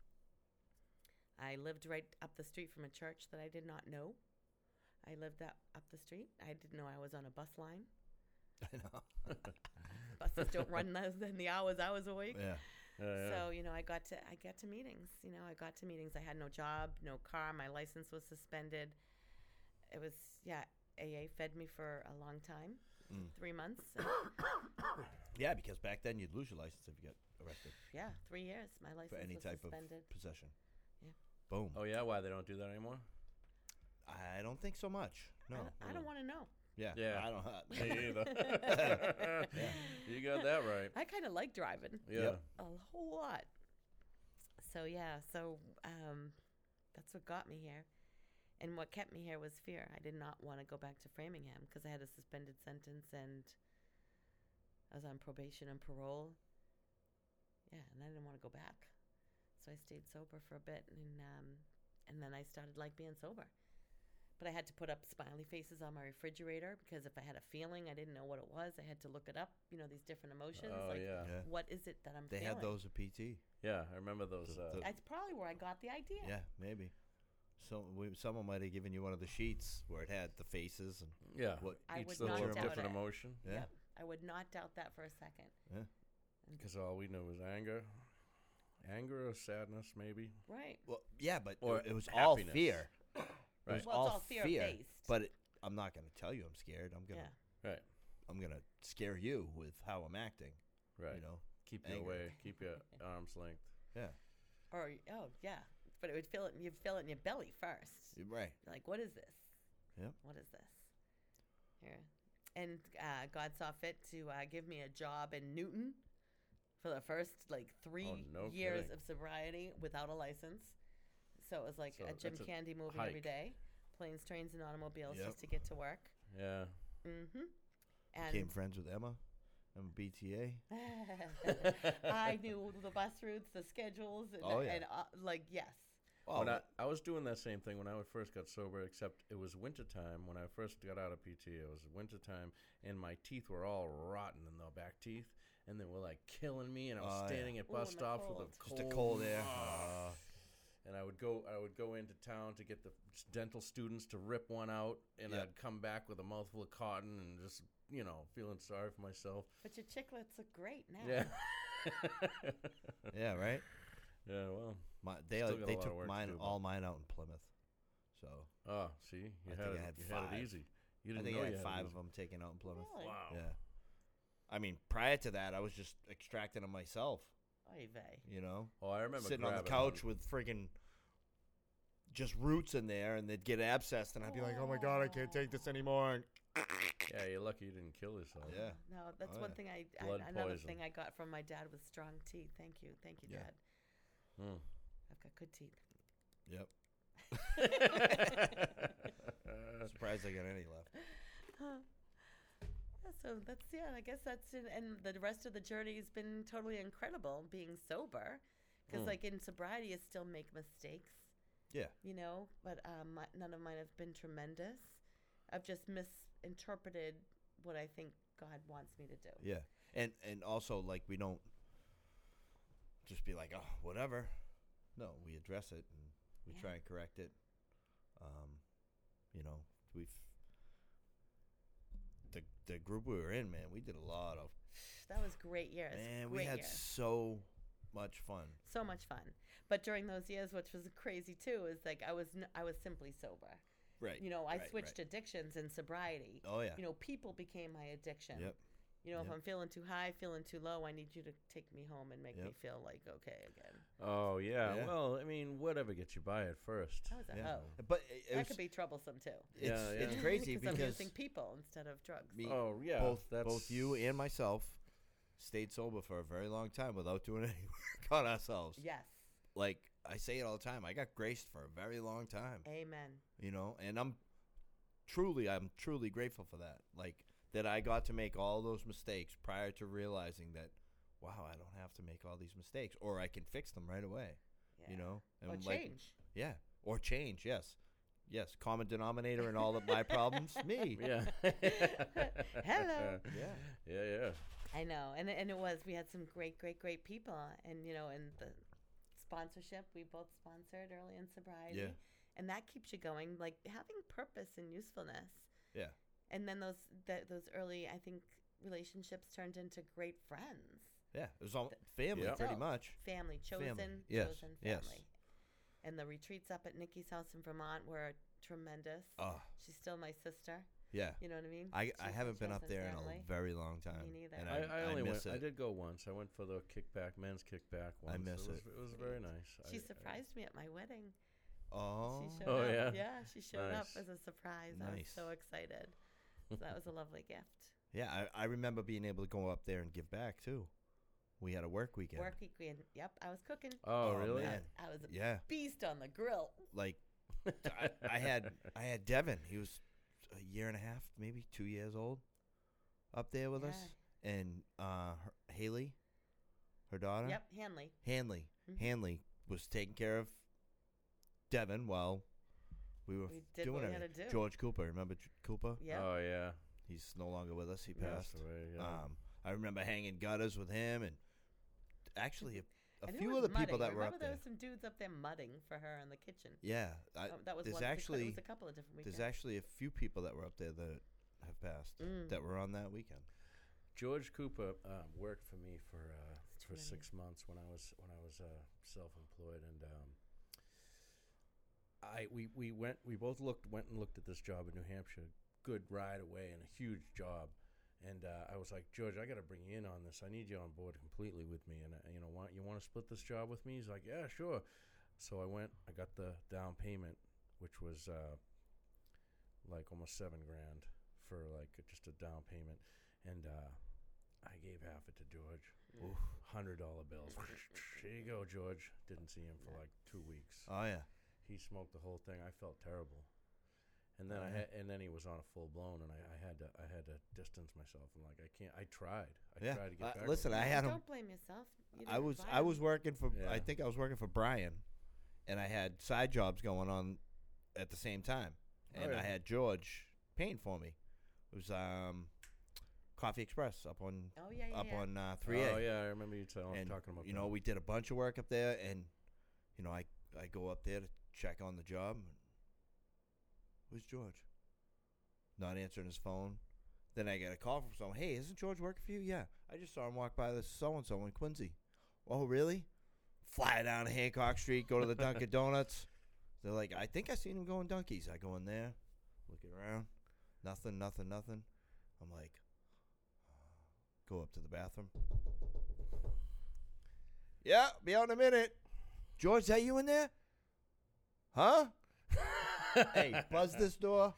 I lived right up the street from a church that I did not know. I lived up the street. I didn't know I was on a bus line. I know. Buses don't run less than the hours I was awake. Yeah. Yeah. So, I got to meetings. I got to meetings. I had no job, no car. My license was suspended. It was, AA fed me for a long time, 3 months. Yeah, because back then you'd lose your license if you got arrested 3 years. My license for any was type suspended. of possession. Yeah. Boom. Oh yeah, why they don't do that anymore? I don't think so much. No. I don't want to know. Yeah. Yeah. I don't. Me either. You got that right. I kind of like driving Yeah. Yep. a whole lot. So that's what got me here. And what kept me here was fear. I did not want to go back to Framingham because I had a suspended sentence and I was on probation and parole. Yeah, and I didn't want to go back. So I stayed sober for a bit, and then I started like being sober. But I had to put up smiley faces on my refrigerator because if I had a feeling, I didn't know what it was. I had to look it up, these different emotions. Oh like, yeah. Yeah. what is it that I'm They feeling? had those at PT. Yeah, I remember those. That's probably where I got the idea. Yeah, maybe. So someone might have given you one of the sheets where it had the faces and Yeah. what I each would little not doubt different it. emotion. Yeah. Yep. I would not doubt that for a second. Because all we know was anger or sadness, maybe. Right. Well, yeah, but Or it was all happiness. fear. It Right. was Well, it's all all fear-based. But I'm not going to tell you I'm scared. I'm gonna Yeah. Right. I'm gonna scare you with how I'm acting. Right. You know. Keep you anger. away. Keep your arm's length. Yeah. Or yeah, but it would feel it. You'd feel it in your belly first. You're right. You're like, what is this? Yep. What is this? Here, and God saw fit to give me a job in Newton for the first 3 no years kidding. of sobriety without a license. So it was like So a Jim that's a Candy movie every hike. day, planes, trains, and automobiles Yep. just to get to work. Yeah. Mm-hmm. And Became friends with Emma. I'm a BTA. I knew the bus routes, the schedules, and, Oh, yeah. and like yes. Oh, When I was doing that same thing when I first got sober, except it was wintertime. When I first got out of PT, it was wintertime, and my teeth were all rotten in the back teeth, and they were like killing me, and I was Oh, yeah. standing at Ooh, bus in the stops cold. with a just a cold air. and I would go into town to get the dental students to rip one out, and Yep. I'd come back with a mouthful of cotton and just feeling sorry for myself. But your chiclets look great now. Yeah. Yeah, right. Yeah. Well. They Still got a they lot of took work to mine do, but- all mine out in Plymouth. So Oh, see, you I had think it. I had you had 5. it easy. You I didn't think know I you had had 5 it of them taken out in Plymouth. Really? Wow. Yeah. I mean, prior to that, I was just extracting them myself. Oy vey. You know, Oh, I remember sitting on the grabbing couch one. with friggin' just roots in there, and they'd get abscessed, and I'd be like, "Oh my god, I can't take this anymore." And Yeah, you're lucky you didn't kill yourself. Yeah. No, that's Oh, one yeah. thing Blood another poison. thing I got from my dad was strong teeth. Thank you, Yeah. Dad. Hmm. I've got good teeth. Yep. Surprised I got any left. Yeah, so I guess that's it. And the rest of the journey has been totally incredible being sober. Because, like, in sobriety, you still make mistakes. Yeah. But none of mine have been tremendous. I've just misinterpreted what I think God wants me to do. Yeah. And also, like, we don't just be like, "Oh, whatever." No, we address it and we Yeah. try and correct it. We've the group we were in, man. We did a lot of That was great years. man. We Great had years. so much fun. So much fun. But during those years, which was crazy too, is like I was simply sober. Right. I right, switched right. addictions in sobriety. Oh yeah. People became my addiction. Yep. If Yep. I'm feeling too high, feeling too low, I need you to take me home and make me Yep. feel like okay again. Oh yeah. Yeah. Well, I mean, whatever gets you by at first. I was a Yeah. hoe. But it That was, could be troublesome too. it's Yeah. crazy I'm because using people instead of drugs. me- Oh yeah. both you and myself stayed sober for a very long time without doing any work on ourselves. Yes. Like I say it all the time, I got graced for a very long time. Amen. And I'm truly grateful for that. Like that I got to make all those mistakes prior to realizing that, wow, I don't have to make all these mistakes, or I can fix them right away. Yeah. And Or like, change. yeah, or change. Yes, common denominator in all of my problems, me. Yeah. Hello. Yeah. Yeah. I know, and it was. We had some great people, and and the sponsorship we both sponsored early in sobriety, Yeah. and that keeps you going, like having purpose and usefulness. Yeah. And then those early, I think, relationships turned into great friends, Yeah, it was all family, Yeah. pretty Still. much. family, chosen, Yes, chosen yes. family. And the retreats up at Nikki's house in Vermont were tremendous. Oh, She's still my sister. yeah. You know what I mean? I She's haven't been up chosen there family. in a very long time. Me neither. And I only miss went. I it. did go once. I went for the men's kickback once. miss it. it. It was very nice. She surprised me at my wedding. Oh, She showed Oh, up. yeah? Yeah, she showed up Nice. as a surprise. I was Nice. so excited. So that was a lovely gift. yeah. I remember being able to go up there and give back too. We had a work weekend. Work weekend. Yep, I was cooking. Oh, Oh, really? man. I was a Yeah, beast on the grill. like I had Devin. He was a year and a half, maybe 2 years old, up there with us, and Haley, her daughter. Yep, Hanley. Hanley. Mhm. Hanley was taking care of Devin while we were We did doing what we everything. had to do. George Cooper, remember Cooper? Yep. Oh yeah. He's no longer with us. He Passed passed. away. Yeah. I remember hanging gutters with him, and actually a And who few was of the people mudding? that were Remember up there there. was some dudes up there mudding for her in the kitchen. Yeah, That was there's one. actually- it was a couple of different weekends. there's actually a few people that were up there that have passed Mm. that were on that weekend. George Cooper worked for me for too many. 6 months when I was self-employed, and we both went and looked at this job in New Hampshire. Good ride away and a huge job, and I was like, George, I got to bring you in on this. I need you on board completely with me, and you want to split this job with me? He's like, yeah, sure. So I went. I got the down payment, which was like almost $7,000 for like just a down payment, and I gave half it to George. Mm. $100 bills. Here you go, George. Didn't see him for like 2 weeks. Oh yeah, He smoked the whole thing. I felt terrible. And then Yeah. and then he was on a full blown, and I had to distance myself. I'm like, I can't. I tried. I Yeah. tried to get back. Listen, with I him. had him. Don't blame yourself. You I didn't was invite I was him. working for Yeah. I think I was working for Brian, and I had side jobs going on at the same time, and yeah. I had George paying for me. It was Coffee Express up on Oh yeah, yeah, yeah. 3A. Oh yeah, I remember you And talking about. you know, we did a bunch of work up there, and you know, I go up there to check on the job. Where's George? Not answering his phone. Then I get a call from someone. Hey, isn't George working for you? Yeah, I just saw him walk by this so and so in Quincy. Oh, really? Fly down Hancock Street, go to the Dunkin' Donuts. They're like, I think I seen him going Dunkies. I go in there, looking around, nothing. I'm like, go up to the bathroom. Yeah, be out in a minute. George, that you in there? Huh? Hey, buzz this door.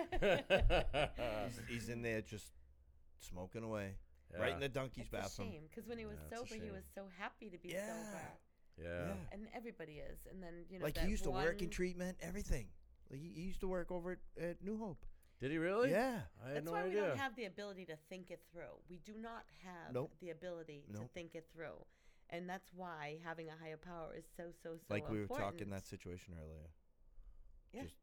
He's in there just smoking away, right in the Dunkies It's bathroom. a shame because when he was Yeah, it's a sober, he shame. was so happy to be Yeah. sober, Yeah. and everybody is. And then Like that he used to work in one- treatment, everything. Like he used to work over at New Hope. Did he really? Yeah. I had That's no why idea. we don't have the ability to think it through. We do not have Nope. the ability to Nope. think it through, and that's why having a higher power is so Like we were important. talking that situation earlier. Yeah. Just,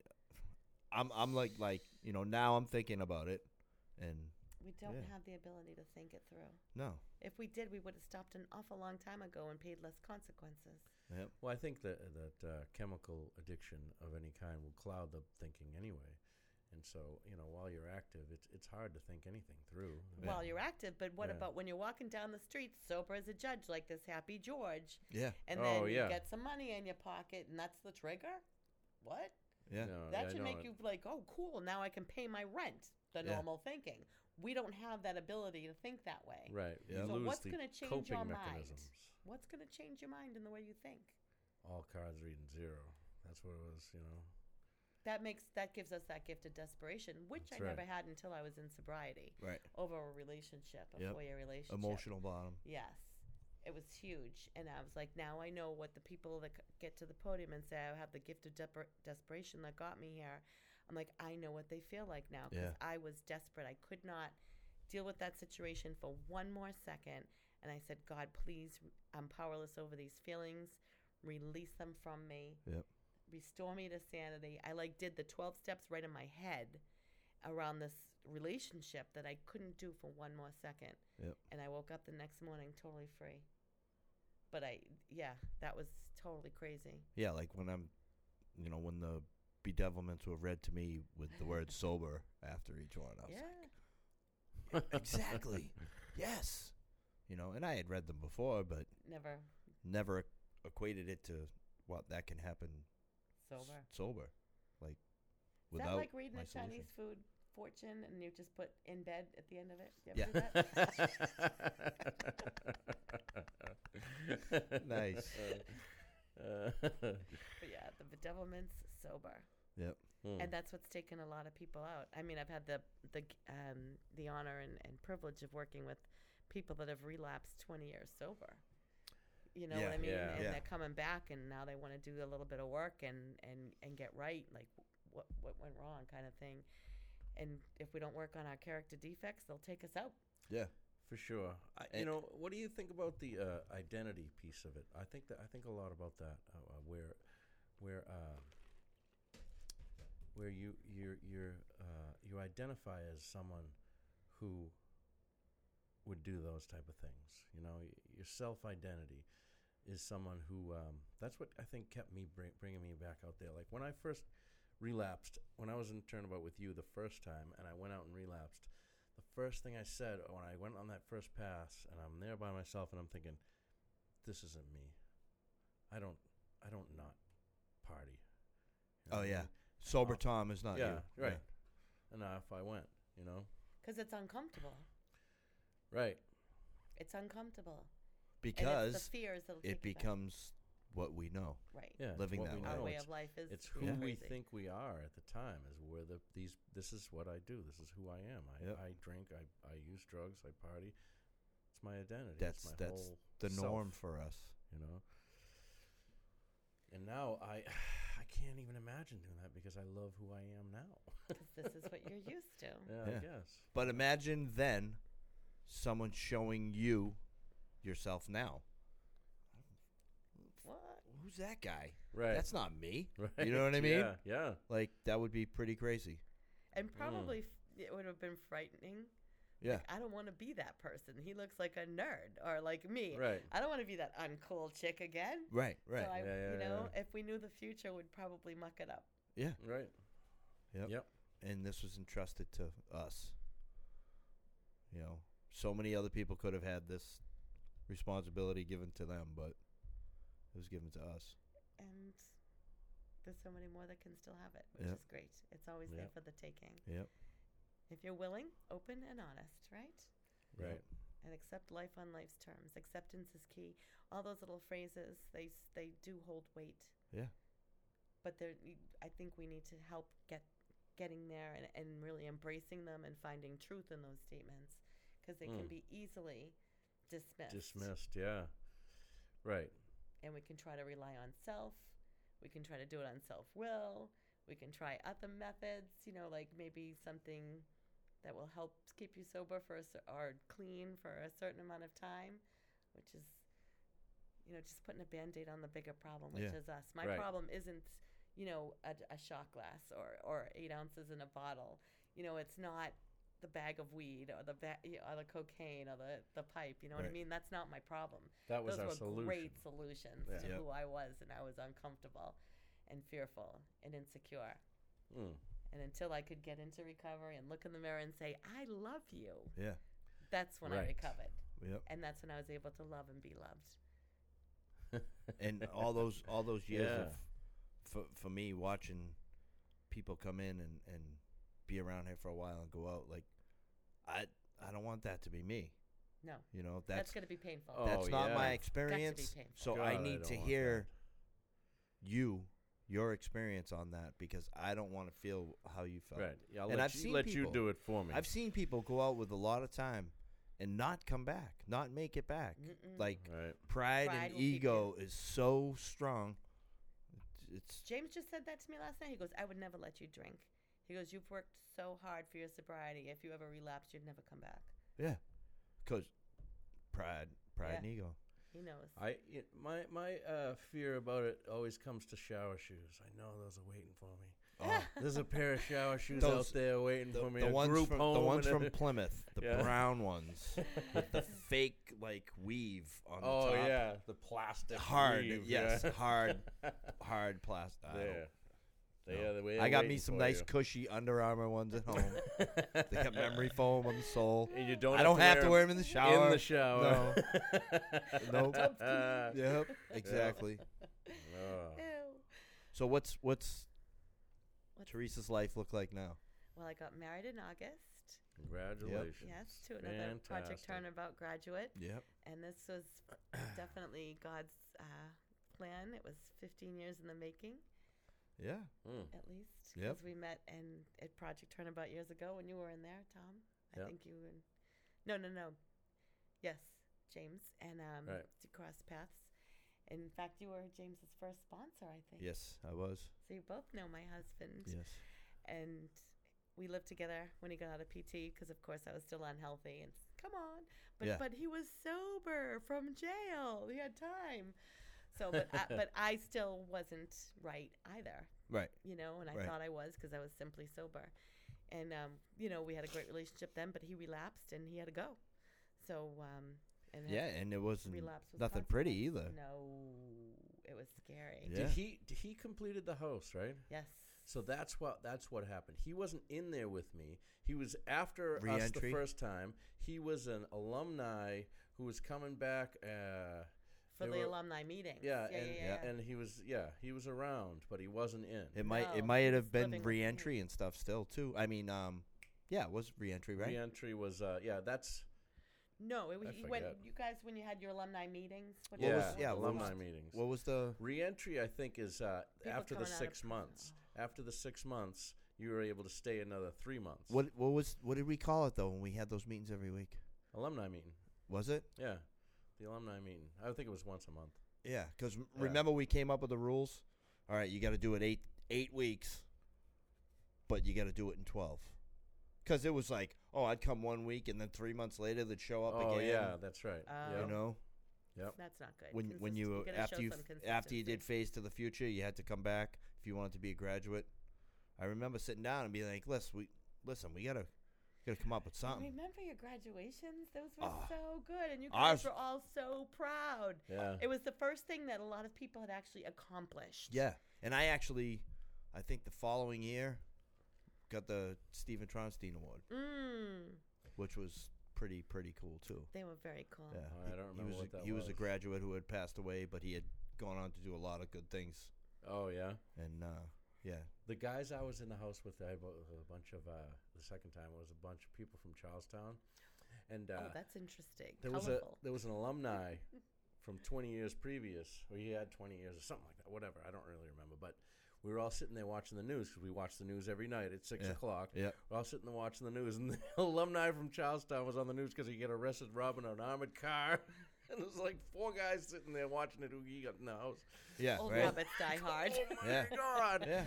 I'm like now I'm thinking about it, and We don't Yeah. have the ability to think it through. no. If we did, we would have stopped an awful long time ago and paid less consequences. Yep. Well, I think that chemical addiction of any kind will cloud the thinking anyway, and so while you're active, it's hard to think anything through. While you're active, but what Yeah. about when you're walking down the street sober as a judge, like this happy George, Yeah. and Oh, then yeah. you get some money in your pocket, and that's the trigger? What? Yeah. No, That yeah, I should know make it. you like, oh, cool, now I can pay my rent. The Yeah. normal thinking. We don't have that ability to think that way. Right. Yeah. You So lose what's the gonna change coping your mind? mechanisms. What's going to change your mind in the way you think? All cards reading zero. That's what it was. That gives us that gift of desperation, which That's I right. never had until I was in sobriety Right. over a relationship, a Yep. 4-year relationship. Emotional bottom. Yes. It was huge. And I was like, now I know what the people that get to the podium and say, I have the gift of desperation that got me here. I'm like, I know what they feel like now because Yeah. I was desperate. I could not deal with that situation for one more second. And I said, God, please, I'm powerless over these feelings. Release them from me. Yep. Restore me to sanity. I did the 12 steps right in my head around this relationship that I couldn't do for one more second. Yep. And I woke up the next morning totally free. But that was totally crazy. Yeah, like when when the bedevilments were read to me with the word sober after each one. I was like, exactly. Yes. And I had read them before, but never equated it to what that can happen sober. Like, Is that without like reading my a Chinese solution. food fortune and you just put in bed at the end of it? You Yeah. ever do that? Nice. But yeah, the bedevilment's sober. Yep. And that's what's taken a lot of people out. I mean, I've had the honor and privilege of working with people that have relapsed 20 years sober. You know what I mean? Yeah. And Yeah. they're coming back, and now they want to do a little bit of work and get right, like what went wrong, kind of thing. And if we don't work on our character defects, they'll take us out. Yeah. For sure. And- What do you think about the identity piece of it? I think a lot about that, where you identify as someone who would do those type of things. Your self-identity is someone who. That's what I think kept me bringing me back out there. Like when I first relapsed, when I was in Turnabout with you the first time, and I went out and relapsed. The first thing I said when I went on that first pass, and I'm there by myself, and I'm thinking, "This isn't me. I don't not party." You know Oh what I yeah. mean? Sober Tom is not Yeah, you. right. And if I went, Because it's uncomfortable. right. It's uncomfortable. And Because it's the fears that'll take it you back. becomes what we know. Right. Yeah, living what that we way. Our know. way It's- of life is It's who Yeah. we crazy. think we are at the time. Is where this is what I do. This is who I am. Yep. I drink. I use drugs. I party. It's my identity. That's it's my whole the norm self, for us. And now I can't even imagine doing that because I love who I am now. Because this is what you're used to. Yeah, Yeah. I guess. But imagine then someone showing you yourself now. What? Who's that guy? Right. That's not me. right. You know what I mean? Yeah. Yeah. Like, that would be pretty crazy. And probably it would have been frightening. Yeah. Like, I don't want to be that person. He looks like a nerd, or like me. Right. I don't want to be that uncool chick again. Right, right. So Yeah, you know, yeah. if we knew the future, would probably muck it up. Yeah. Right. Yep. Yep. And this was entrusted to us. You know, so many other people could have had this responsibility given to them, but it was given to us. And there's so many more that can still have it, which Yep. is great. It's always there Yep. for the taking. Yep. If you're willing, open, and honest, right? Right. And accept life on life's terms. Acceptance is key. All those little phrases, they do hold weight. Yeah. But I think we need to help getting there and really embracing them and finding truth in those statements, because they can be easily dismissed. Dismissed. Yeah. Right. And we can try to rely on self. We can try to do it on self-will. We can try other methods, you know, like maybe something that will help keep you sober or clean for a certain amount of time, which is, you know, just putting a Band-Aid on the bigger problem, which Yeah. is us. My Right. problem isn't, you know, a shot glass or 8 ounces in a bottle. You know, it's not the bag of weed or the cocaine or the pipe. You know what I Right. mean? That's not my problem. That was Those our were solution. great solutions Yeah. to Yep. who I was, and I was uncomfortable and fearful and insecure. Mm. And until I could get into recovery and look in the mirror and say, I love you, Yeah. that's when I Right. recovered. Yep. And that's when I was able to love and be loved. And all those years Yeah. for me watching people come in and be around here for a while and go out, like I don't want that to be me. No, You know, that's going to be painful. Oh, that's not yeah. my It's experience. painful. So God, I I need don't to want hear your experience on that, because I don't want to feel how you felt. Right. Yeah, I'll And let I've you, seen let you people- do it for me. I've seen people go out with a lot of time and not come back, not make it back. Mm-mm. Like Right. pride Pride and will keep ego is so strong. It's James just said that to me last night. He goes, I would never let you drink. He goes, you've worked so hard for your sobriety. If you ever relapsed, you'd never come back. yeah, because pride Yeah. and ego. He knows. My fear about it always comes to shower shoes. I know those are waiting for me. Oh, There's a pair of shower shoes Those- out there waiting for me. the a ones group from home and a- Plymouth, the Yeah. brown ones with the fake like weave on Oh the top. yeah, the plastic Hard, weave, yes, yeah. hard plastic. There. No. They are the way I they're got me waiting some for nice you. cushy Under Armour ones at home. They got memory foam on the sole. And you don't I don't have to wear them in the them shower. in the shower. Nope. No. Yep, exactly. Oh. Ew. So what's What's- Teresa's life look like now? Well, I got married in August. Congratulations. Yes, to another Project Fantastic. Turnabout graduate. Yep. And this was definitely God's plan. It was 15 years in the making, Yeah. Mm. at least. Yep. Because we met at Project Turnabout years ago when you were in there, Tom. I Yep. think you were in. No. Yes, James. And Right. you crossed paths. In fact, you were James's first sponsor, I think. Yes, I was. So you both know my husband. Yes. And we lived together when he got out of PT because, of course, I was still unhealthy. And come on, Yeah. but he was sober from jail. He had time. So, but I still wasn't right either, Right. you know. And I Right. thought I was because I was simply sober. And you know, we had a great relationship then, but he relapsed and he had to go. So and Yeah, and it wasn't relapse was nothing possible. pretty either. No, it was scary. Yeah. He completed the house, right? Yes. So that's what happened. He wasn't in there with me. He was after us the Re-entry? first time. He was an alumni who was coming back. For they the were- alumni meetings. Yeah, yeah. and he was around, but he wasn't in. It No, might he have was been living with re-entry me. and stuff still too. I mean, yeah, it was re-entry, right? Re-entry was that's No, I when forget. you guys when you had your alumni meetings. What What yeah, was- yeah, what alumni was- meetings. What was the? Re-entry, I think, is after the coming out of 6 prison. months. After the 6 months, you were able to stay another 3 months. What did we call it though when we had those meetings every week? Alumni meeting? Was it? Yeah, the alumni meeting. I think it was once a month. Yeah, because remember we came up with the rules. all right, you got to do it 8 weeks, but you got to do it in 12. Because it was like, oh, I'd come 1 week, and then 3 months later they'd show up Oh again. yeah, that's right. Oh. You know, Yep. That's not good. when you gotta after show you some after you did consistency. Phase to the Future, you had to come back if you wanted to be a graduate. I remember sitting down and being like, listen, we gotta come up with I something. remember your graduations; those were Ah. so good, and you Ours- guys were all so proud. Yeah. It was the first thing that a lot of people had actually accomplished. Yeah, and I think the following year got the Stephen Tronstein Award, which was pretty cool too. They were very cool. Yeah, I don't remember what that He was a was. graduate who had passed away, but he had gone on to do a lot of good things. Oh yeah. And yeah, The guys I was in the house with, I had a bunch of the second time it was a bunch of people from Charlestown, and Oh, that's interesting. there Colorful. was an alumni from 20 years previous, or he had 20 years or something like that. Whatever, I don't really remember, but we were all sitting there watching the news because we watch the news every night at 6 o'clock. Yeah. We're all sitting there watching the news, and the alumni from Charlestown was on the news because he got arrested robbing an armored car. And there's like 4 guys sitting there watching it who he got in the house. yeah, Old right. rabbits die hard. Oh my Yeah. God. Yeah.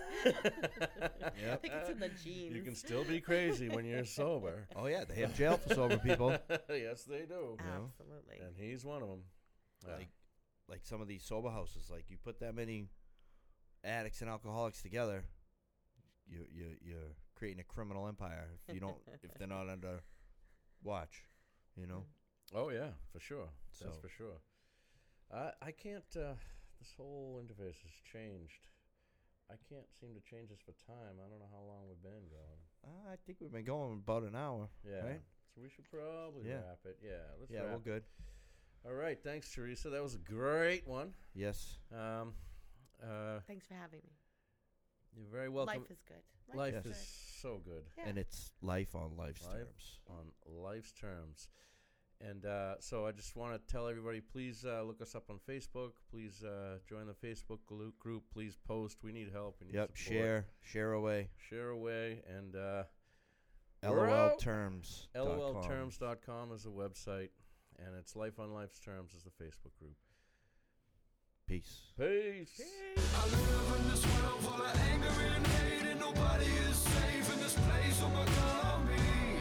I think it's in the genes. You can still be crazy when you're sober. Oh yeah, they have jail for sober people. Yes, they do. know? Absolutely. And he's one of them. Like some of these sober houses, like you put that many addicts and alcoholics together, you're creating a criminal empire if you don't if they're not under watch, you know. Oh yeah, for sure. That's So- for sure. I can't. This whole interface has changed. I can't seem to change this for time. I don't know how long we've been going. I think we've been going about an hour. Yeah. Right? So we should probably Yeah. wrap it. Yeah. Let's Yeah, wrap. we're good. All right. Thanks, Teresa. That was a great one. Yes. Thanks for having me. You're very welcome. Life is good. Life Yes. is good. so good Yeah. And it's life on life's Life terms. on life's terms. And so I just want to tell everybody, please look us up on Facebook. Please join the Facebook group. Please post. We need help. We need Yep. support. Share away. Share away. And we're out. LOLterms. LOLterms.com is the website. And it's Life on Life's Terms is the Facebook group. Peace. Peace. I live in this world full of anger and hate, and nobody is safe in this place. Oh my God, me.